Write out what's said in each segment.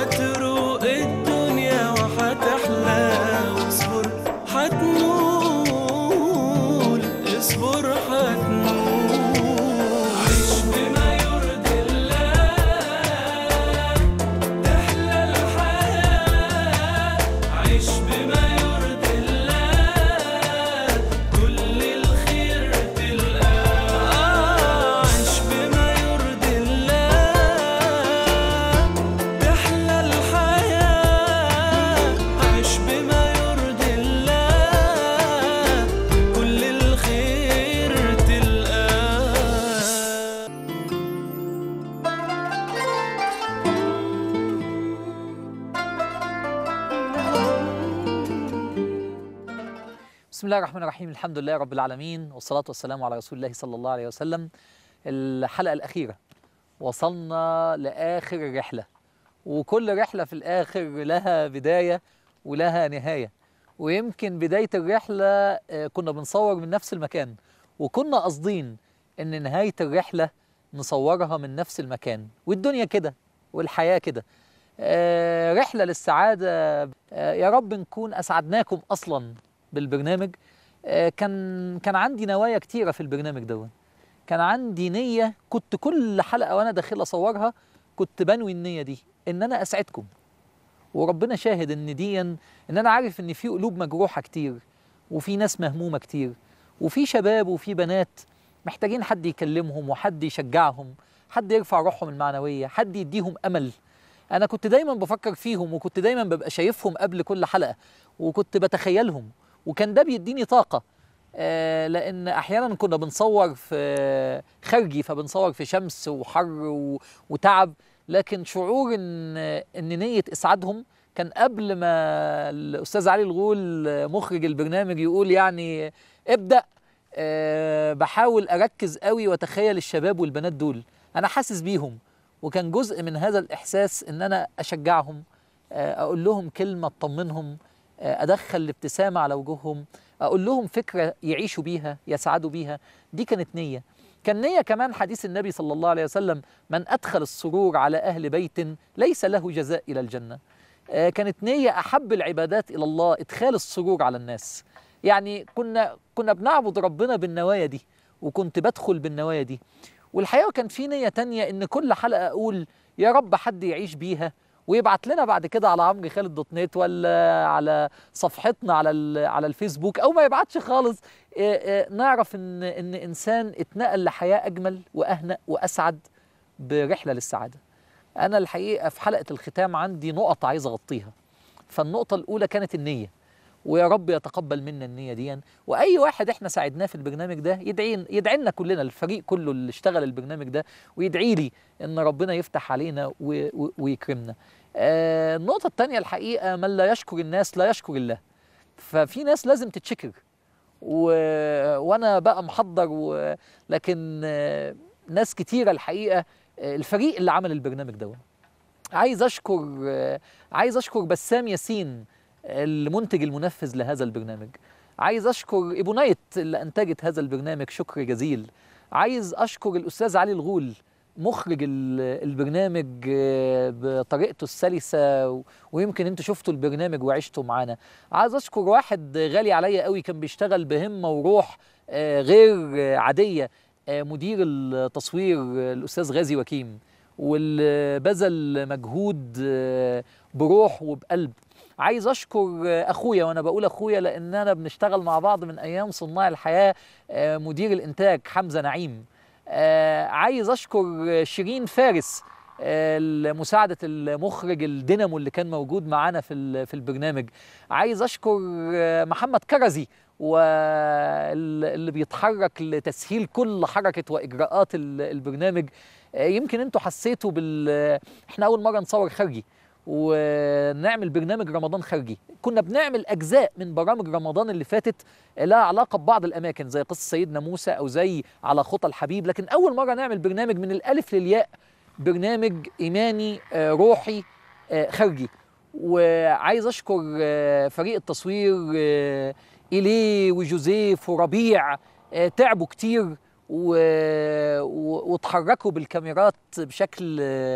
هتروق الدنيا وهتحلى، واصبر هتنول، اصبر هتنول. عيش بما يرضي الله تحلى الحياة، عيش بما يرضي الله كل الخير تلقاه. عيش بما يرضي الله تحلى الحياة، عيش بما يرضي الله كل الخير تلقاه. بسم الله الرحمن الرحيم. الحمد لله رب العالمين، والصلاة والسلام على رسول الله صلى الله عليه وسلم. الحلقة الأخيرة، وصلنا لآخر الرحلة، وكل رحلة في الآخر لها بداية ولها نهاية. ويمكن بداية الرحلة كنا بنصور من نفس المكان، وكنا قاصدين إن نهاية الرحلة نصورها من نفس المكان. والدنيا كده والحياة كده، رحلة للسعادة. يا رب نكون أسعدناكم أصلا بالبرنامج. كان عندي نوايا كتيرة في البرنامج ده. كان عندي نية، كنت كل حلقة وأنا داخل أصورها كنت بنوي النية دي، إن أنا أسعدكم. وربنا شاهد إن أنا عارف إن في قلوب مجروحة كتير، وفي ناس مهمومة كتير، وفي شباب وفي بنات محتاجين حد يكلمهم وحد يشجعهم، حد يرفع روحهم المعنوية، حد يديهم أمل. أنا كنت دايما بفكر فيهم، وكنت دايما ببقى شايفهم قبل كل حلقة، وكنت بتخيلهم، وكان ده بيديني طاقة. لأن أحيانا كنا بنصور في خارجي، فبنصور في شمس وحر وتعب، لكن شعور إن نية إسعادهم كان قبل ما الأستاذ علي الغول مخرج البرنامج يقول يعني ابدأ. بحاول أركز قوي وأتخيل الشباب والبنات دول، أنا حاسس بيهم، وكان جزء من هذا الإحساس إن أنا أشجعهم، أقول لهم كلمة تطمنهم، أدخل الابتسامة على وجوههم، أقول لهم فكرة يعيشوا بيها يسعدوا بيها. دي كانت نية. كان نية كمان حديث النبي صلى الله عليه وسلم: من أدخل السرور على أهل بيت ليس له جزاء إلى الجنة. كانت نية أحب العبادات إلى الله إدخال السرور على الناس. يعني كنا بنعبد ربنا بالنوايا دي، وكنت بدخل بالنوايا دي. والحقيقة كان في نية تانية، إن كل حلقة أقول يا رب حد يعيش بيها ويبعت لنا بعد كده على عمرو خالد دوت نت، ولا على صفحتنا على الفيسبوك، او ما يبعتش خالص. نعرف ان انسان اتنقل لحياة اجمل واهنأ واسعد برحلة للسعادة. انا الحقيقة في حلقة الختام عندي نقط عايز اغطيها. فالنقطة الاولى كانت النية، ويا رب يتقبل منا النية دي. واي واحد احنا ساعدناه في البرنامج ده يدعي لنا كلنا، الفريق كله اللي اشتغل البرنامج ده، ويدعي لي ان ربنا يفتح علينا ويكرمنا. النقطة الثانية الحقيقة: من لا يشكر الناس لا يشكر الله. ففي ناس لازم تتشكر، وانا بقى محضر لكن ناس كتيرة الحقيقة. الفريق اللي عمل البرنامج ده عايز اشكر بسام ياسين المنتج المنفذ لهذا البرنامج. عايز اشكر ابو نايت اللي انتجت هذا البرنامج، شكر جزيل. عايز اشكر الاستاذ علي الغول مخرج البرنامج بطريقته السلسة، ويمكن انتوا شفتوا البرنامج وعشتوا معانا. عايز اشكر واحد غالي عليا قوي، كان بيشتغل بهمة وروح غير عادية، مدير التصوير الأستاذ غازي وكيم، واللي بذل مجهود بروح وبقلب. عايز أشكر أخويا، وأنا بقول أخويا لأننا بنشتغل مع بعض من أيام صناع الحياة، مدير الإنتاج حمزة نعيم. عايز أشكر شيرين فارس مساعدة المخرج الدينامو اللي كان موجود معانا في البرنامج. عايز أشكر محمد كرزي واللي بيتحرك لتسهيل كل حركة وإجراءات البرنامج. يمكن انتوا حسيتوا احنا أول مرة نصور خارجي ونعمل برنامج رمضان خارجي. كنا بنعمل أجزاء من برامج رمضان اللي فاتت لها علاقة ببعض الأماكن زي قصة سيدنا موسى أو زي على خطى الحبيب، لكن أول مرة نعمل برنامج من الألف للياء، برنامج إيماني روحي خارجي. وعايز أشكر فريق التصوير إيليه وجوزيف وربيع، تعبوا كتير وتحركوا بالكاميرات بشكل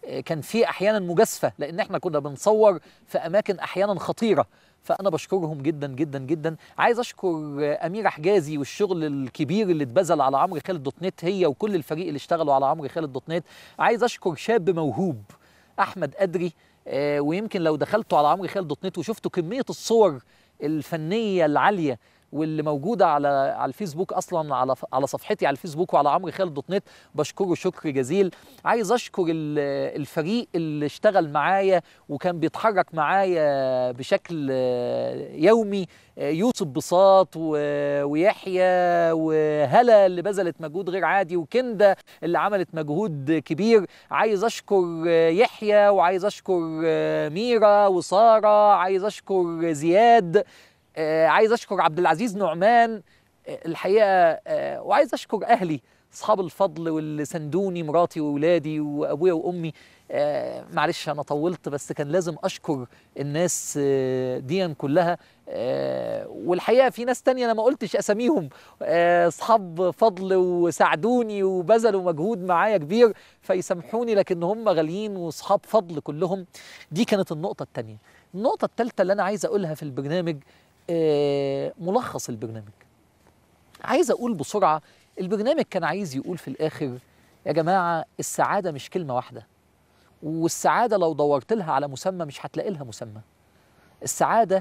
كان في احيانا مجازفه لان احنا كنا بنصور في اماكن احيانا خطيره. فانا بشكرهم جدا جدا جدا. عايز اشكر اميره حجازي والشغل الكبير اللي اتبذل على عمرو خالد دوت نت، هي وكل الفريق اللي اشتغلوا على عمرو خالد دوت نت. عايز اشكر شاب موهوب احمد ادري، ويمكن لو دخلتوا على عمرو خالد دوت نت وشفتوا كميه الصور الفنيه العاليه واللي موجوده على الفيسبوك، اصلا على صفحتي على الفيسبوك وعلى عمرو خالد دوت نت، بشكره شكر جزيل. عايز اشكر الفريق اللي اشتغل معايا وكان بيتحرك معايا بشكل يومي، يوسف بساط ويحيى وهلا اللي بذلت مجهود غير عادي، وكندا اللي عملت مجهود كبير. عايز اشكر يحيى، وعايز اشكر ميرا وساره، عايز اشكر زياد، عايز اشكر عبد العزيز نعمان الحقيقه، وعايز اشكر اهلي اصحاب الفضل واللي سندوني، مراتي واولادي وابويا وامي. معلش انا طولت، بس كان لازم اشكر الناس دي كلها. والحقيقه في ناس تانية انا ما قلتش اساميهم، اصحاب فضل وساعدوني وبذلوا مجهود معايا كبير، فيسامحوني لكن هم غاليين واصحاب فضل كلهم. دي كانت النقطه الثانيه. النقطه الثالثه اللي انا عايز اقولها في البرنامج، ملخص البرنامج. عايز اقول بسرعه، البرنامج كان عايز يقول في الاخر يا جماعه السعاده مش كلمه واحده، والسعاده لو دورت لها على مسمى مش هتلاقي لها مسمى. السعاده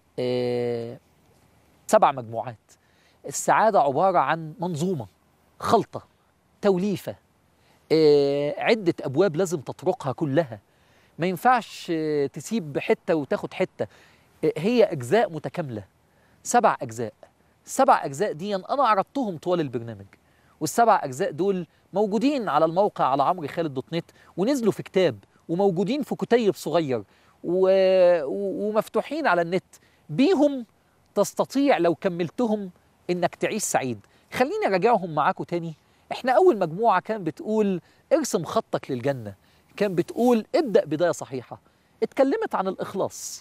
7 مجموعات. السعاده عباره عن منظومه، خلطه، توليفه، عده ابواب لازم تطرقها كلها. ما ينفعش تسيب حته وتاخد حته، هي اجزاء متكامله، 7 اجزاء. ال7 اجزاء دي انا عرضتهم طوال البرنامج، وال7 اجزاء دول موجودين على الموقع على عمرو خالد دوت نت، ونزلوا في كتاب، وموجودين في كتيب صغير، ومفتوحين على النت. بيهم تستطيع لو كملتهم انك تعيش سعيد. خليني اراجعهم معاكم تاني. احنا اول مجموعه كان بتقول ارسم خطك للجنه، كان بتقول ابدأ بداية صحيحة، اتكلمت عن الإخلاص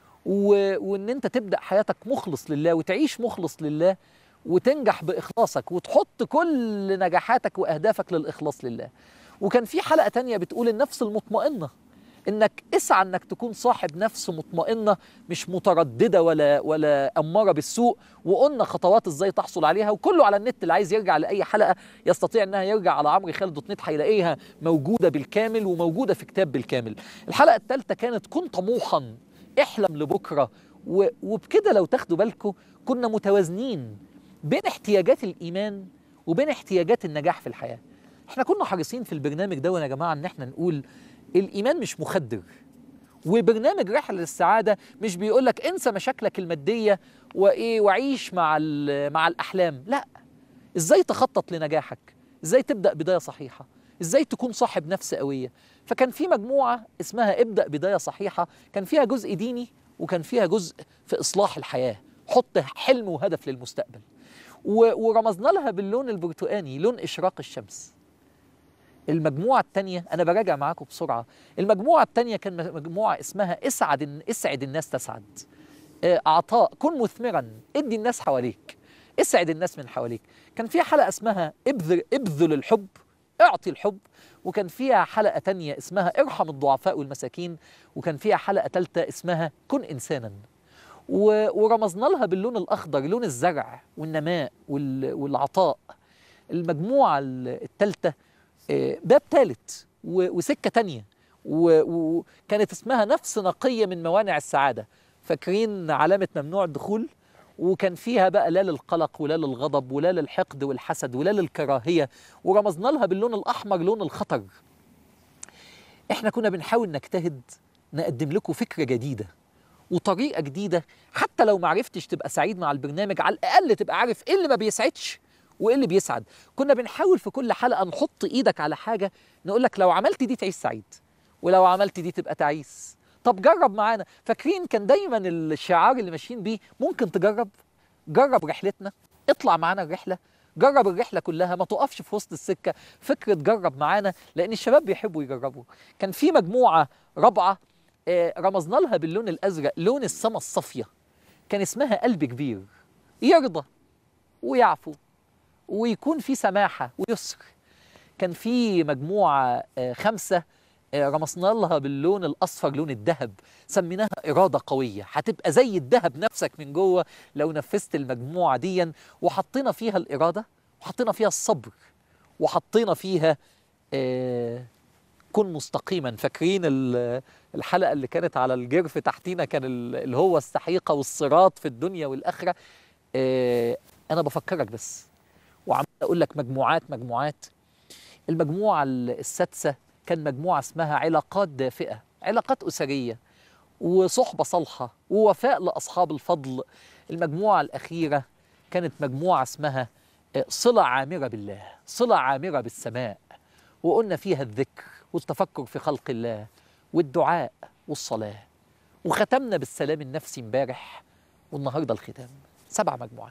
وإن أنت تبدأ حياتك مخلص لله وتعيش مخلص لله وتنجح بإخلاصك وتحط كل نجاحاتك وأهدافك للإخلاص لله. وكان في حلقة تانية بتقول النفس المطمئنة، إنك اسعى إنك تكون صاحب نفس مطمئنة مش مترددة ولا أمارة بالسوء، وقلنا خطوات إزاي تحصل عليها، وكله على النت. اللي عايز يرجع لأي حلقة يستطيع إنها يرجع على عمرو خالد دوت نت، هيلاقيها موجودة بالكامل وموجودة في كتاب بالكامل. الحلقة الثالثة كانت كن طموحا، احلم لبكرة. وبكده لو تاخدوا بالكم كنا متوازنين بين احتياجات الإيمان وبين احتياجات النجاح في الحياة. احنا كنا حريصين في البرنامج ده يا جماعة إن احنا نقول الإيمان مش مخدر، وبرنامج رحلة للسعادة مش بيقولك انسى مشاكلك المادية وعيش مع الأحلام. لا، ازاي تخطط لنجاحك، ازاي تبدأ بداية صحيحة، ازاي تكون صاحب نفس قوية. فكان في مجموعة اسمها ابدأ بداية صحيحة، كان فيها جزء ديني وكان فيها جزء في إصلاح الحياة، حط حلم وهدف للمستقبل. ورمزنا لها باللون البرتقاني، لون إشراق الشمس. المجموعة الثانية أنا براجع معاكم بسرعة. المجموعة الثانية كان مجموعة اسمها اسعد الناس تسعد. عطاء، كن مثمرا، ادي الناس حواليك، اسعد الناس من حواليك. كان فيها حلقة اسمها ابذل الحب، اعطي الحب. وكان فيها حلقة تانية اسمها ارحم الضعفاء والمساكين. وكان فيها حلقة ثالثة اسمها كن إنسانا. ورمزنا لها باللون الأخضر، لون الزرع والنماء والعطاء. المجموعة الثالثة باب ثالث وسكة تانية، وكانت اسمها نفس نقية من موانع السعادة. فاكرين علامة ممنوع الدخول؟ وكان فيها بقى لا للقلق ولا للغضب ولا للحقد والحسد ولا للكراهية، ورمزنا لها باللون الأحمر لون الخطر. احنا كنا بنحاول نجتهد نقدم لكم فكرة جديدة وطريقة جديدة، حتى لو ما عرفتش تبقى سعيد مع البرنامج على الأقل تبقى عارف ايه اللي ما بيسعدش وايه اللي بيسعد. كنا بنحاول في كل حلقة نحط ايدك على حاجة نقول لك لو عملت دي تعيش سعيد، ولو عملت دي تبقى تعيس. طب جرب معانا. فاكرين كان دايما الشعار اللي ماشيين بيه ممكن تجرب، جرب رحلتنا، اطلع معانا الرحلة، جرب الرحلة كلها، ما تقفش في وسط السكة. فكرة جرب معانا لأن الشباب بيحبوا يجربوا. كان في مجموعة رابعة رمزنا لها باللون الأزرق، لون السما الصافية، كان اسمها قلب كبير، يرضى ويعفو ويكون في سماحة ويسر. كان في مجموعة 5 رمصنا لها باللون الاصفر، لون الذهب، سميناها اراده قويه، هتبقى زي الذهب نفسك من جوه لو نفذت المجموعه دي. وحطينا فيها الاراده، وحطينا فيها الصبر، وحطينا فيها كن مستقيما. فاكرين الحلقه اللي كانت على الجرف تحتينا كان اللي هو السحيقه والصراط في الدنيا والاخره. انا بفكرك بس، وعمال اقول لك مجموعات. المجموعه السادسه كان مجموعه اسمها علاقات دافئه، علاقات اسريه وصحبه صالحه ووفاء لاصحاب الفضل. المجموعه الاخيره كانت مجموعه اسمها صله عامره بالله، صله عامره بالسماء، وقلنا فيها الذكر والتفكر في خلق الله والدعاء والصلاه. وختمنا بالسلام النفسي امبارح، والنهارده الختام. 7 مجموعات.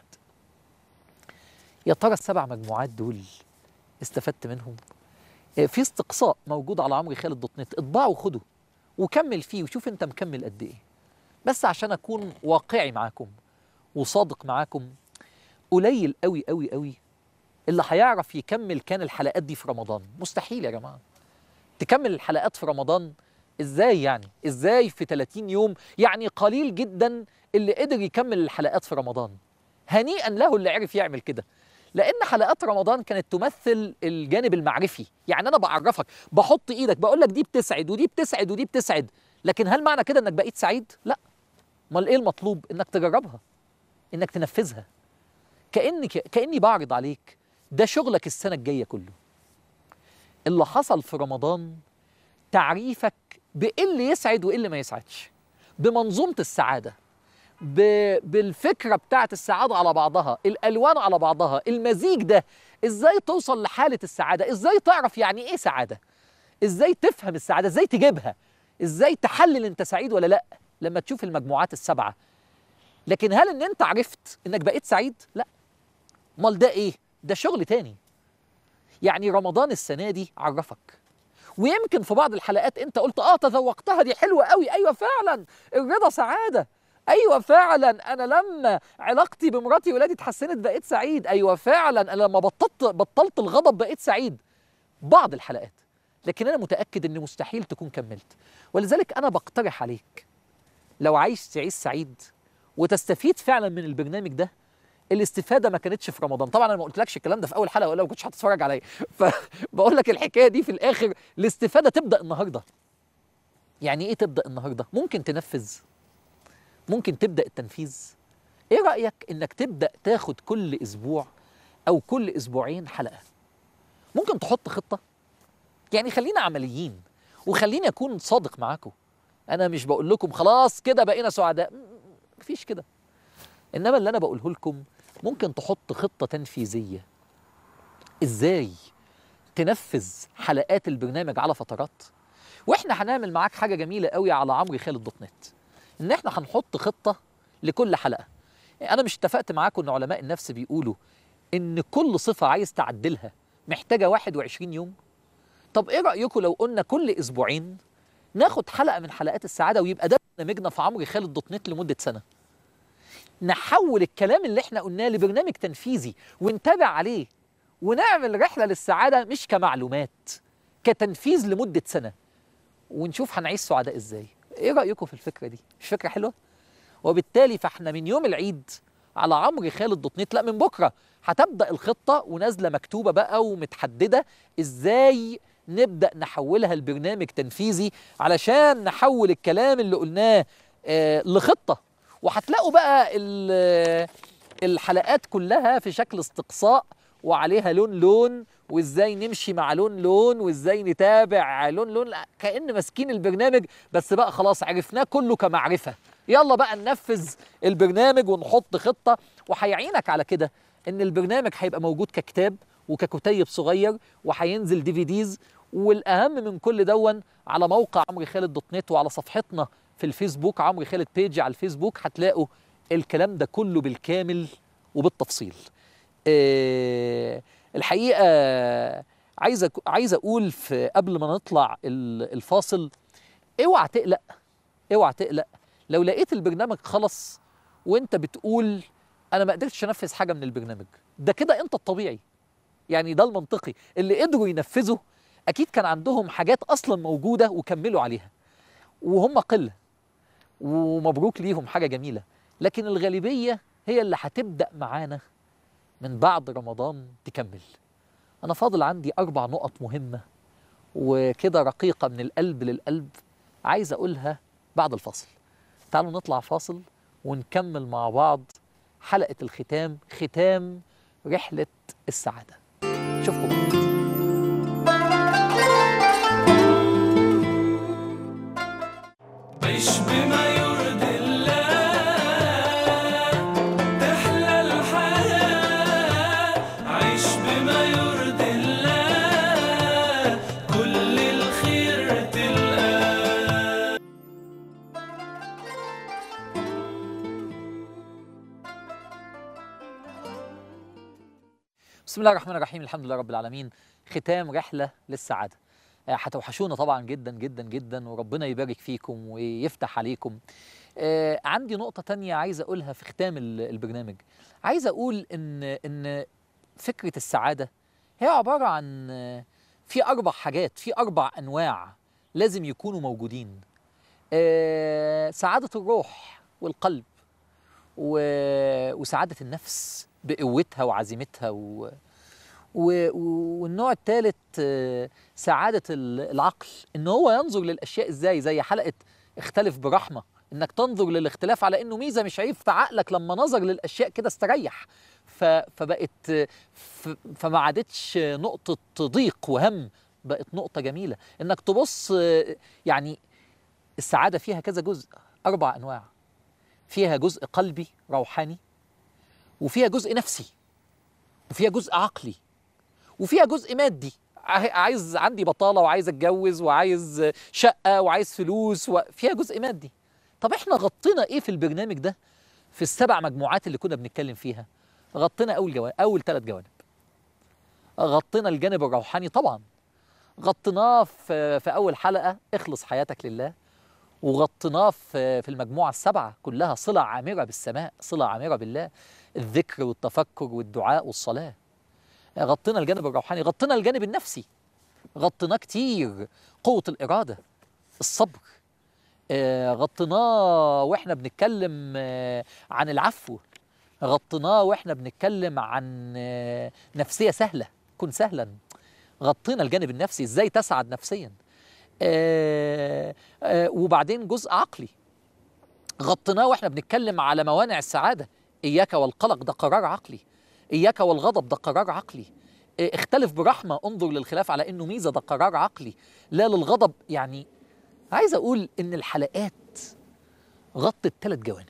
يا ترى ال7 مجموعات دول استفدت منهم؟ في استقصاء موجود على عمرو خالد دوت نت، اطبعه وخده وكمل فيه وشوف انت مكمل قد ايه. بس عشان اكون واقعي معاكم وصادق معاكم، قليل قوي قوي قوي اللي هيعرف يكمل كان الحلقات دي في رمضان. مستحيل يا جماعه تكمل الحلقات في رمضان. ازاي يعني؟ ازاي في 30 يوم؟ يعني قليل جدا اللي قدر يكمل الحلقات في رمضان. هنيئا له اللي عرف يعمل كده، لأن حلقات رمضان كانت تمثل الجانب المعرفي. يعني أنا بعرفك، بحط إيدك بقول لك دي بتسعد ودي بتسعد ودي بتسعد، لكن هل معنى كده إنك بقيت سعيد؟ لا. أمال إيه المطلوب؟ إنك تجربها، إنك تنفذها. كأني بعرض عليك ده شغلك السنة الجاية كله. اللي حصل في رمضان تعريفك بإيه اللي يسعد وإيه اللي ما يسعدش، بمنظومة السعادة، بالفكرة بتاعت السعادة على بعضها، الألوان على بعضها، المزيج ده. إزاي توصل لحالة السعادة؟ إزاي تعرف يعني إيه سعادة؟ إزاي تفهم السعادة؟ إزاي تجيبها؟ إزاي تحلل أنت سعيد ولا لأ لما تشوف المجموعات ال7؟ لكن هل إن أنت عرفت إنك بقيت سعيد؟ لأ. أمال ده إيه؟ ده شغل تاني. يعني رمضان السنة دي عرفك، ويمكن في بعض الحلقات أنت قلت تذوقتها دي حلوة قوي. أيوة فعلا، الرضا سعادة. أيوة فعلا، أنا لما علاقتي بمراتي وولادي اتحسنت بقيت سعيد. أيوة فعلا، أنا لما بطلت الغضب بقيت سعيد. بعض الحلقات، لكن أنا متأكد إن مستحيل تكون كملت. ولذلك أنا بقترح عليك، لو عايز تعيش سعيد وتستفيد فعلا من البرنامج ده، الاستفادة ما كانتش في رمضان. طبعا أنا ما قلتلكش الكلام ده في أول حلقة ولا ما كنتش هتتفرج عليا، فبقول لك الحكاية دي في الآخر. الاستفادة تبدأ النهاردة. يعني إيه تبدأ النهاردة؟ ممكن تنفذ، ممكن تبدأ التنفيذ. ايه رأيك انك تبدأ تاخد كل اسبوع او كل اسبوعين حلقة؟ ممكن تحط خطة. يعني خلينا عمليين، وخليني اكون صادق معاكم. انا مش بقول لكم خلاص كده بقينا سعداء، مفيش كده. انما اللي انا بقوله لكم، ممكن تحط خطة تنفيذية ازاي تنفذ حلقات البرنامج على فترات. واحنا هنعمل معاك حاجة جميلة قوي على عمرو خالد دوت نت، ان احنا هنحط خطة لكل حلقة. انا مش اتفقت معاكم ان علماء النفس بيقولوا ان كل صفة عايز تعدلها محتاجة 21 يوم؟ طب ايه رأيكم لو قلنا كل اسبوعين ناخد حلقة من حلقات السعادة، ويبقى ده برنامجنا في عمرو خالد دوت نت لمدة سنة. نحول الكلام اللي احنا قلناه لبرنامج تنفيذي ونتابع عليه، ونعمل رحلة للسعادة مش كمعلومات، كتنفيذ لمدة سنة، ونشوف هنعيش سعداء ازاي. ايه رأيكم في الفكرة دي؟ مش فكرة حلوة؟ وبالتالي فاحنا من يوم العيد على عمرو خالد دوت نت، لا من بكرة هتبدأ الخطة ونازلة مكتوبة بقى ومتحددة ازاي نبدأ نحولها لبرنامج تنفيذي، علشان نحول الكلام اللي قلناه لخطة. وهتلاقوا بقى الحلقات كلها في شكل استقصاء، وعليها لون، وازاي نمشي مع لون، وازاي نتابع لون، كأن ماسكين البرنامج بس بقى خلاص عرفناه كله كمعرفة. يلا بقى ننفذ البرنامج ونحط خطة. وهيعينك على كده ان البرنامج هيبقى موجود ككتاب وككتيب صغير، وهينزل DVDs. والاهم من كل دون، على موقع عمرو خالد دوت نت وعلى صفحتنا في الفيسبوك، عمرو خالد بيج على الفيسبوك، هتلاقوا الكلام ده كله بالكامل وبالتفصيل. الحقيقة عايز اقول قبل ما نطلع الفاصل، اوعى تقلق، اوعى تقلق لو لقيت البرنامج خلص وانت بتقول انا ما قدرتش انفذ حاجه من البرنامج. ده كده انت الطبيعي، يعني ده المنطقي. اللي قدروا ينفذوا اكيد كان عندهم حاجات اصلا موجوده وكملوا عليها، وهم قله، ومبروك ليهم، حاجه جميله. لكن الغالبيه هي اللي هتبدا معانا من بعد رمضان تكمل. انا فاضل عندي 4 نقط مهمه وكده رقيقه من القلب للقلب، عايز اقولها بعد الفاصل. تعالوا نطلع فاصل ونكمل مع بعض حلقه الختام، ختام رحله السعاده. شوفكم بعد. عيش بما يرضي الله، تحلى الحياة. عيش بما يرضي الله، كل الخير تلقاه. بسم الله الرحمن الرحيم، الحمد لله رب العالمين. ختام رحلة للسعادة. هتوحشونا طبعا جدا جدا جدا، وربنا يبارك فيكم ويفتح عليكم. عندي نقطة تانية عايز أقولها في ختام البرنامج. عايز أقول إن فكرة السعادة هي عبارة عن في 4 حاجات، في 4 أنواع لازم يكونوا موجودين. سعادة الروح والقلب، وسعادة النفس بقوتها وعزيمتها، والنوع الثالث سعادة العقل، ان هو ينظر للاشياء ازاي، زي حلقة اختلف برحمة، انك تنظر للاختلاف على انه ميزة مش عيب، فعقلك لما نظر للاشياء كده استريح، فبقت فما عادتش نقطة ضيق وهم، بقت نقطة جميلة انك تبص. يعني السعادة فيها كذا جزء، 4 انواع. فيها جزء قلبي روحاني، وفيها جزء نفسي، وفيها جزء عقلي، وفيها جزء مادي. عايز عندي بطالة وعايز اتجوز وعايز شقة وعايز فلوس، وفيها جزء مادي. طب احنا غطينا ايه في البرنامج ده في ال7 مجموعات اللي كنا بنتكلم فيها؟ غطينا اول 3 جوانب. غطينا الجانب الروحاني طبعا، غطيناه في اول حلقة اخلص حياتك لله، وغطيناه في المجموعة ال7 كلها صلة عامرة بالسماء، صلة عامرة بالله، الذكر والتفكر والدعاء والصلاة. غطينا الجانب الروحاني، غطينا الجانب النفسي، غطيناه كتير، قوة الإرادة، الصبر. غطيناه واحنا بنتكلم عن العفو، غطيناه واحنا بنتكلم عن نفسية سهلة، كن سهلا. غطينا الجانب النفسي، ازاي تسعد نفسيا. وبعدين جزء عقلي غطيناه واحنا بنتكلم على موانع السعادة، إياك والقلق ده قرار عقلي، إياك والغضب ده قرار عقلي، اختلف برحمة، انظر للخلاف على إنه ميزة، ده قرار عقلي، لا للغضب. يعني عايز أقول إن الحلقات غطت 3 جوانب،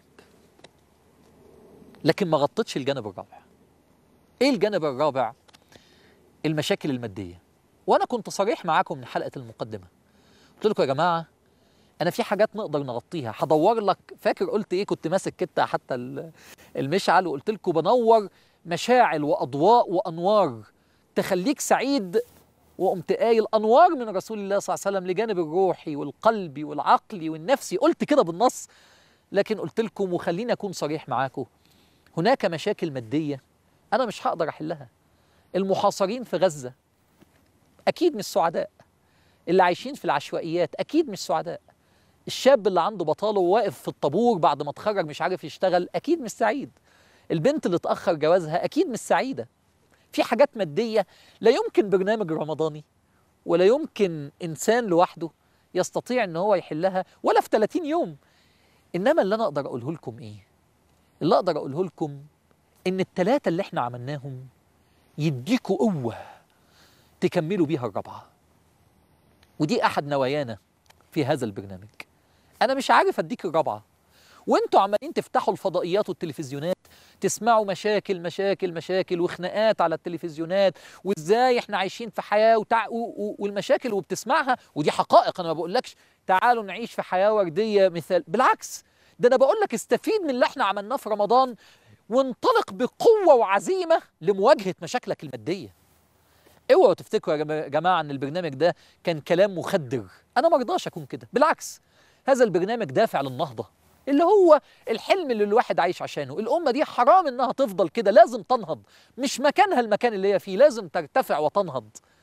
لكن ما غطتش الجانب الرابع. إيه الجانب الرابع؟ المشاكل المادية. وأنا كنت صريح معاكم من حلقة المقدمة، قلت لكم يا جماعة أنا في حاجات نقدر نغطيها، هدور لك. فاكر قلت إيه؟ كنت ماسك كده حتى المشعل، وقلت لكم بنور مشاعل وأضواء وأنوار تخليك سعيد، وقمت قايل أنوار من رسول الله صلى الله عليه وسلم لجانب الروحي والقلبي والعقلي والنفسي، قلت كده بالنص. لكن قلت لكم، وخليني أكون صريح معاكم، هناك مشاكل مادية أنا مش هقدر أحلها. المحاصرين في غزة أكيد مش سعداء، اللي عايشين في العشوائيات أكيد مش سعداء، الشاب اللي عنده بطاله وواقف في الطابور بعد ما اتخرج مش عارف يشتغل أكيد مش سعيد، البنت اللي اتأخر جوازها أكيد مش سعيدة. في حاجات مادية لا يمكن برنامج رمضاني ولا يمكن إنسان لوحده يستطيع إن هو يحلها ولا في 30 يوم. إنما اللي أنا أقدر أقوله لكم إيه؟ اللي أقدر أقوله لكم إن ال3 اللي إحنا عملناهم يديكوا قوة تكملوا بيها الرابعة، ودي أحد نوايانا في هذا البرنامج. أنا مش عارف أديك الرابعة، وانتوا عمالين تفتحوا الفضائيات والتلفزيونات تسمعوا مشاكل مشاكل مشاكل وخناقات على التلفزيونات، وازاي احنا عايشين في حياة والمشاكل وبتسمعها، ودي حقائق. انا ما بقولكش تعالوا نعيش في حياة وردية مثال، بالعكس، ده انا بقولك استفيد من اللي احنا عملناه في رمضان وانطلق بقوة وعزيمة لمواجهة مشاكلك المادية. اوعوا تفتكروا يا جماعة ان البرنامج ده كان كلام مخدر، انا ما رضاش اكون كده، بالعكس، هذا البرنامج دافع للنهضة، اللي هو الحلم اللي الواحد عايش عشانه. الأمة دي حرام إنها تفضل كده، لازم تنهض، مش مكانها المكان اللي هي فيه، لازم ترتفع وتنهض.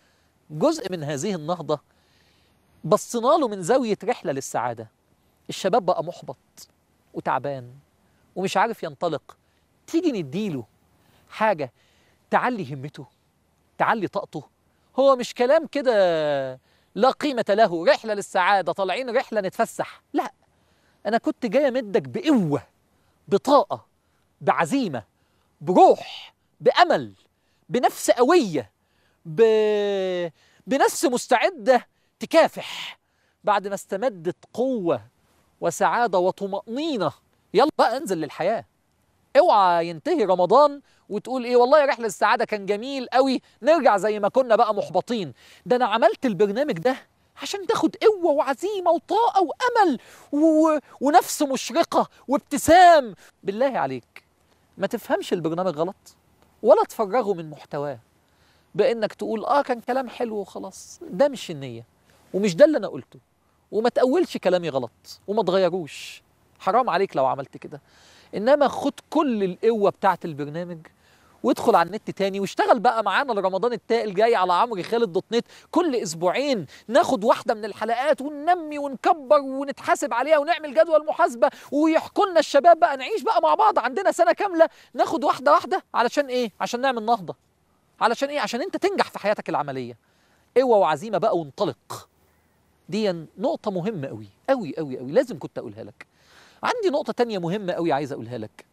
جزء من هذه النهضة بصينا له من زاوية رحلة للسعادة. الشباب بقى محبط وتعبان ومش عارف ينطلق، تيجي نديله حاجة تعلي همته، تعلي طاقته. هو مش كلام كده لا قيمة له، رحلة للسعادة، طالعين رحلة نتفسح، لا، أنا كنت جاي أمدك بقوة، بطاقة، بعزيمة، بروح، بأمل، بنفس قوية، ب... بنفس مستعدة تكافح بعد ما استمدت قوة وسعادة وطمأنينة. يلا بقى انزل للحياة. اوعى ينتهي رمضان وتقول ايه والله رحلة السعادة كان جميل قوي، نرجع زي ما كنا بقى محبطين. ده انا عملت البرنامج ده عشان تاخد قوة وعزيمة وطاقة وأمل ونفس مشرقة وابتسام. بالله عليك ما تفهمش البرنامج غلط ولا تفرغه من محتواه بانك تقول كان كلام حلو وخلاص. ده مش النية ومش ده اللي انا قلته، وما تأولش كلامي غلط وما تغيروش، حرام عليك لو عملت كده. انما خد كل القوة بتاعت البرنامج وادخل على النت تاني واشتغل بقى معانا لرمضان الجاي على عمرو خالد دوت نت. كل اسبوعين ناخد واحدة من الحلقات وننمي ونكبر ونتحاسب عليها ونعمل جدول محاسبة ويحكوا لنا الشباب بقى، نعيش بقى مع بعض، عندنا سنة كاملة ناخد واحدة واحدة. علشان ايه؟ عشان نعمل نهضة. علشان ايه؟ عشان انت تنجح في حياتك العملية. قوة وعزيمة بقى وانطلق. دي نقطة مهمة قوي قوي قوي قوي، لازم كنت اقولها لك. عندي نقطة تانية مهمة قوي عايز اقولها لك.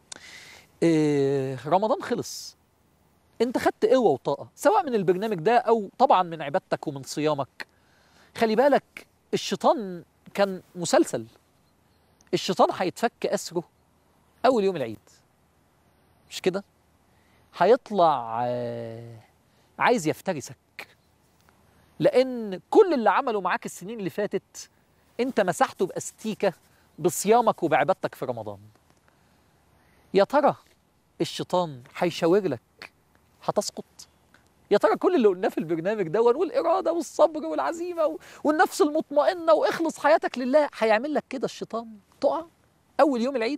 رمضان خلص، انت خدت قوة وطاقة سواء من البرنامج ده او طبعا من عبادتك ومن صيامك. خلي بالك الشيطان كان مسلسل، الشيطان هيتفك اسره اول يوم العيد، مش كده؟ هيطلع عايز يفترسك، لان كل اللي عمله معاك السنين اللي فاتت انت مسحته باستيكة بصيامك وبعبادتك في رمضان. يا ترى الشيطان هيشاور لك هتسقط؟ يا ترى كل اللي قلناه في البرنامج ده والإرادة والصبر والعزيمة والنفس المطمئنة واخلص حياتك لله هيعمل لك كده الشيطان تقع أول يوم العيد؟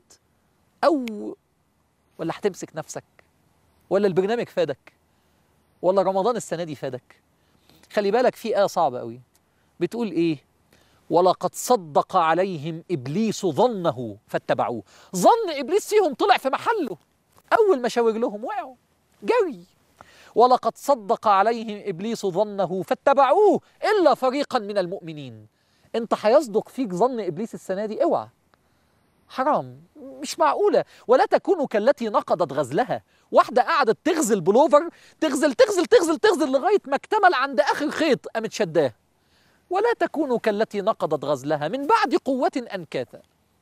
ولا هتمسك نفسك؟ ولا البرنامج فادك؟ ولا رمضان السنة دي فادك؟ خلي بالك في آية صعبة قوي بتقول إيه؟ ولقد صدق عليهم إبليس ظنه فاتبعوه. ظن إبليس فيهم طلع في محله، أول ما شاور لهم وقعوا جري. ولقد صدق عليهم إبليس ظنه فاتبعوه إلا فريقا من المؤمنين. أنت هيصدق فيك ظن إبليس السنة دي؟ اوعى، حرام، مش معقولة. ولا تكونوا كالتي نقضت غزلها. واحدة قعدت تغزل بلوفر، تغزل تغزل تغزل تغزل لغاية ما اكتمل عند آخر خيط قامت شداه. ولا تكونوا كالتي نقضت غزلها من بعد قوة أنكاثا.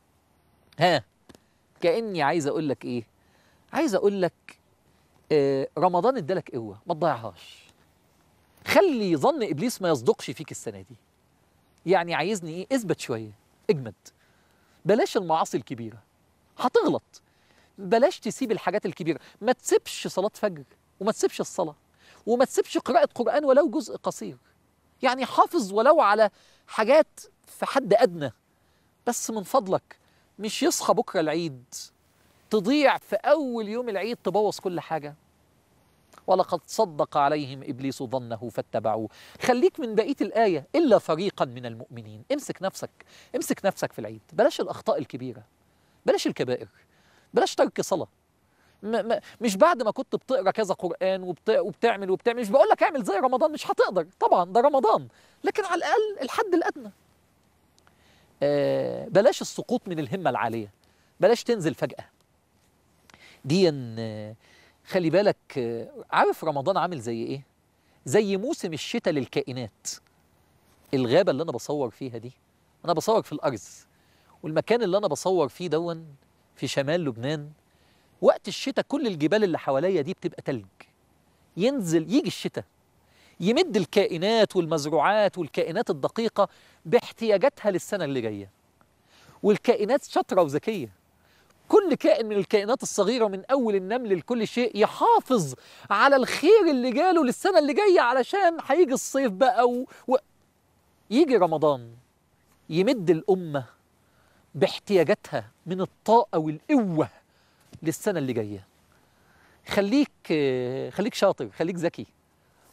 كأني عايز أقول لك إيه؟ عايز أقول لك رمضان ادالك قوة ما تضيعهاش. خلي ظن إبليس ما يصدقش فيك السنة دي. يعني عايزني إيه؟ اثبت شوية، اجمد، بلاش المعاصي الكبيرة، هتغلط. بلاش تسيب الحاجات الكبيرة، ما تسيبش صلاة فجر وما تسيبش الصلاة وما تسيبش قراءة قرآن ولو جزء قصير. يعني حافظ ولو على حاجات في حد أدنى، بس من فضلك مش يصحى بكرة العيد تضيع في أول يوم العيد تبوظ كل حاجة. ولقد صدق عليهم إبليس ظنه فاتبعوه. خليك من بقية الآية إلا فريقا من المؤمنين. امسك نفسك، امسك نفسك في العيد. بلاش الأخطاء الكبيرة، بلاش الكبائر، بلاش ترك صلاة. مش بعد ما كنت بتقرا كذا قرآن وبتعمل مش بقول لك اعمل زي رمضان، مش هتقدر طبعا، ده رمضان، لكن على الأقل الحد الأدنى. بلاش السقوط من الهمة العالية، بلاش تنزل فجأة. دي خلي بالك عارف رمضان عامل زي ايه؟ زي موسم الشتاء للكائنات. الغابة اللي انا بصور فيها دي، انا بصور في الأرز، والمكان اللي انا بصور فيه دون في شمال لبنان. وقت الشتاء كل الجبال اللي حواليا دي بتبقى تلج. يجي الشتاء يمد الكائنات والمزروعات والكائنات الدقيقة باحتياجاتها للسنة اللي جاية. والكائنات شاطرة وذكية، كل كائن من الكائنات الصغيرة من أول النمل لكل شيء يحافظ على الخير اللي جاله للسنة اللي جاية، علشان هيجي الصيف بقى يجي رمضان يمد الأمة باحتياجاتها من الطاقة والقوة للسنة اللي جاية. خليك شاطر، خليك ذكي،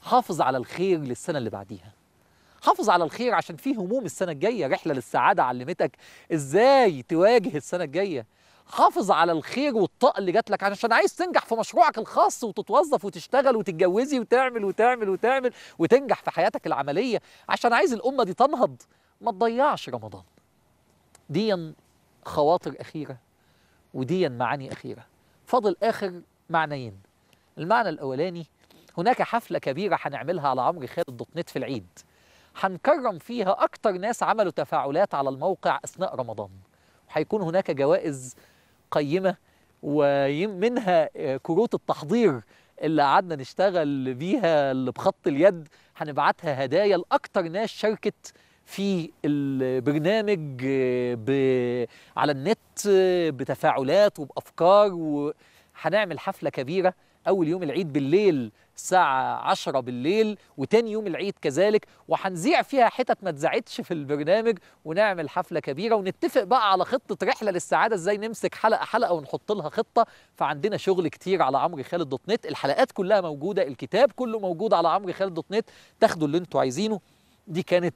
حافظ على الخير للسنة اللي بعديها. حافظ على الخير عشان فيه هموم السنة الجاية. رحلة للسعادة علمتك ازاي تواجه السنة الجاية. حافظ على الخير والطاقة اللي جات لك عشان عايز تنجح في مشروعك الخاص وتتوظف وتشتغل وتتجوزي وتعمل وتعمل وتعمل وتنجح في حياتك العملية، عشان عايز الأمة دي تنهض. ما تضيعش رمضان. دي خواطر أخيرة ودي معاني أخيرة. فاضل آخر معنيين. المعنى الأولاني، هناك حفلة كبيرة هنعملها على عمرو خالد دوت نت في العيد، هنكرم فيها أكتر ناس عملوا تفاعلات على الموقع أثناء رمضان، وهيكون هناك جوائز قيمة، ومنها كروت التحضير اللي قعدنا نشتغل بيها اللي بخط اليد، هنبعتها هدايا لأكتر ناس شاركت في البرنامج على النت بتفاعلات وبأفكار. وهنعمل حفلة كبيرة أول يوم العيد بالليل الساعة 10 بالليل، وتاني يوم العيد كذلك، وهنذيع فيها حتت ما اتذاعتش في البرنامج، ونعمل حفلة كبيرة ونتفق بقى على خطة رحلة للسعادة، ازاي نمسك حلقة حلقة ونحط لها خطة. فعندنا شغل كتير على عمرو خالد دوت نت. الحلقات كلها موجودة، الكتاب كله موجود على عمرو خالد دوت نت، تاخدوا اللي انتوا عايزينه. دي كانت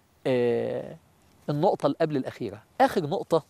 النقطة اللي قبل الأخيرة. آخر نقطة،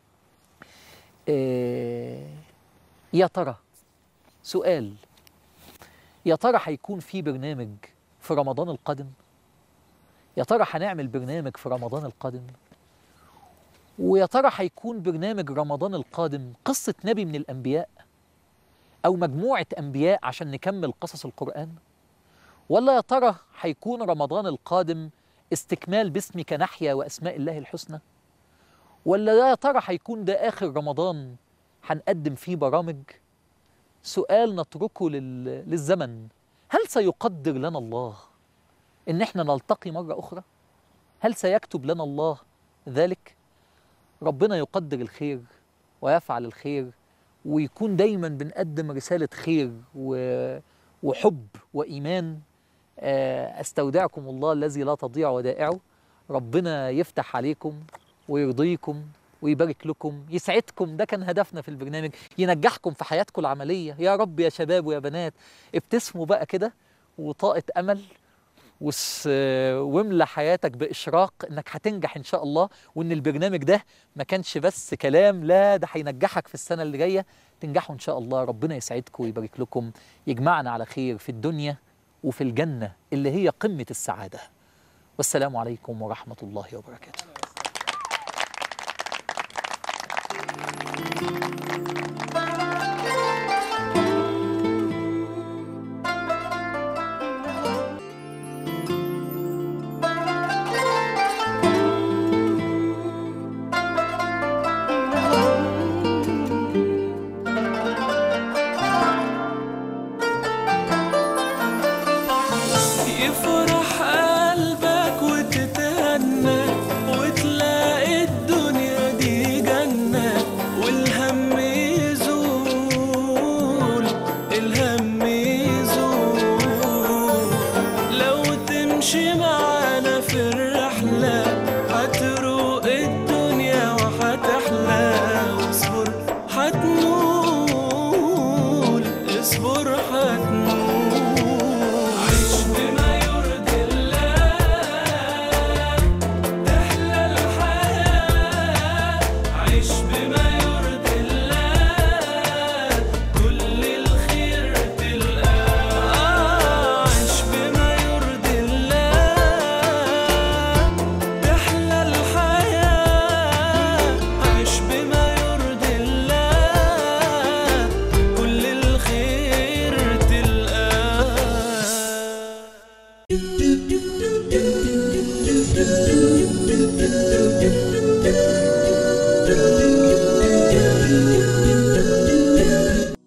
يا ترى سؤال، يا ترى هيكون في برنامج في رمضان القادم؟ يا ترى هنعمل برنامج في رمضان القادم؟ ويا ترى هيكون برنامج رمضان القادم قصة نبي من الأنبياء أو مجموعة أنبياء عشان نكمل قصص القرآن؟ ولا يا ترى هيكون رمضان القادم استكمال باسمك نحيا وأسماء الله الحسنى؟ ولا يا ترى هيكون ده آخر رمضان هنقدم فيه برامج؟ سؤال نتركه للزمن. هل سيقدر لنا الله إن احنا نلتقي مرة أخرى؟ هل سيكتب لنا الله ذلك؟ ربنا يقدر الخير ويفعل الخير، ويكون دايما بنقدم رسالة خير وحب وإيمان. أستودعكم الله الذي لا تضيع ودائعه. ربنا يفتح عليكم ويرضيكم ويبارك لكم، يسعدكم. ده كان هدفنا في البرنامج، ينجحكم في حياتكم العملية. يا رب يا شباب ويا بنات، ابتسموا بقى كده وطاقة أمل، واملى حياتك بإشراق إنك هتنجح إن شاء الله، وإن البرنامج ده ما كانش بس كلام، لا ده هينجحك في السنة اللي جاية. تنجحوا إن شاء الله. ربنا يسعدكم ويبارك لكم، يجمعنا على خير في الدنيا وفي الجنة اللي هي قمة السعادة. والسلام عليكم ورحمة الله وبركاته. يفرح قلبك وتتهنى وتلاقي الدنيا دي جنة، والهم يزول، الهم يزول. لو تمشي معانا في الرحلة هتروق الدنيا وهتحلى. واصبر هتنول، اصبر هتنول. do